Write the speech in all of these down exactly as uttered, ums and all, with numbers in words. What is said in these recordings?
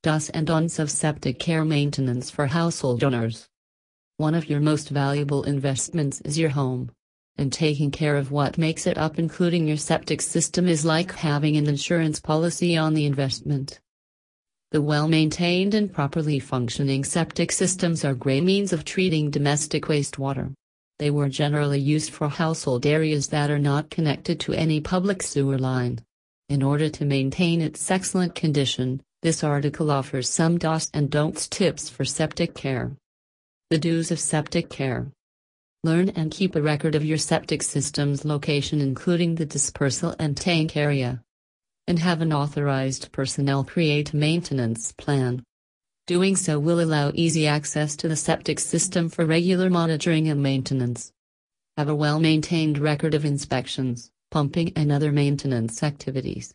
Do's and don'ts of septic care maintenance for household owners. One of your most valuable investments is your home. And taking care of what makes it up, including your septic system, is like having an insurance policy on the investment. The well-maintained and properly functioning septic systems are great means of treating domestic wastewater. They were generally used for household areas that are not connected to any public sewer line. In order to maintain its excellent condition, this article offers some do's and don'ts tips for septic care. The do's of septic care. Learn and keep a record of your septic system's location, including the dispersal and tank area. And have an authorized personnel create a maintenance plan. Doing so will allow easy access to the septic system for regular monitoring and maintenance. Have a well-maintained record of inspections, pumping and other maintenance activities.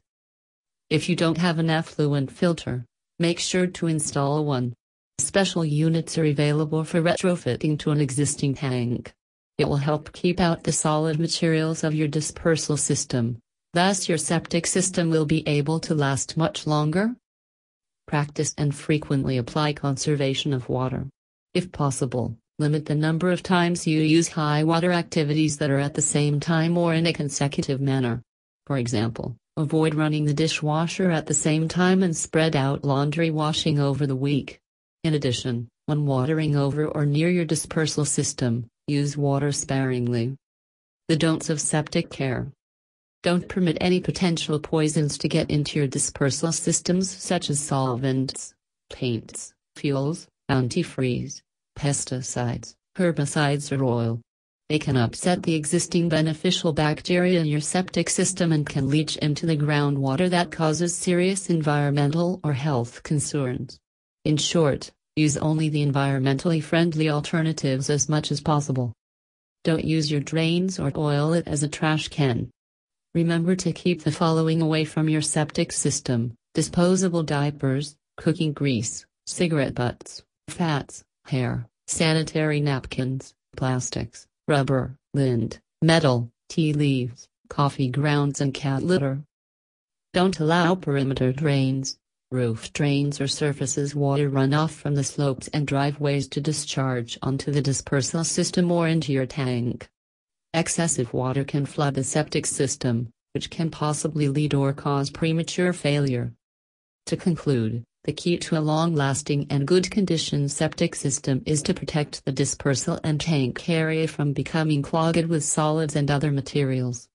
If you don't have an effluent filter, make sure to install one. Special units are available for retrofitting to an existing tank. It will help keep out the solid materials of your dispersal system. Thus your septic system will be able to last much longer. Practice and frequently apply conservation of water. If possible, limit the number of times you use high water activities that are at the same time or in a consecutive manner. For example, avoid running the dishwasher at the same time and spread out laundry washing over the week. In addition, when watering over or near your dispersal system, use water sparingly. The don'ts of septic care. Don't permit any potential poisons to get into your dispersal systems, such as solvents, paints, fuels, antifreeze, pesticides, herbicides, or oil. They can upset the existing beneficial bacteria in your septic system and can leach into the groundwater that causes serious environmental or health concerns. In short, use only the environmentally friendly alternatives as much as possible. Don't use your drains or oil it as a trash can. Remember to keep the following away from your septic system: disposable diapers, cooking grease, cigarette butts, fats, hair, sanitary napkins, plastics, rubber, lint, metal, tea leaves, coffee grounds, and cat litter. Don't allow perimeter drains, roof drains, or surfaces water runoff from the slopes and driveways to discharge onto the dispersal system or into your tank. Excessive water can flood the septic system, which can possibly lead or cause premature failure. To conclude, the key to a long-lasting and good-condition septic system is to protect the dispersal and tank area from becoming clogged with solids and other materials.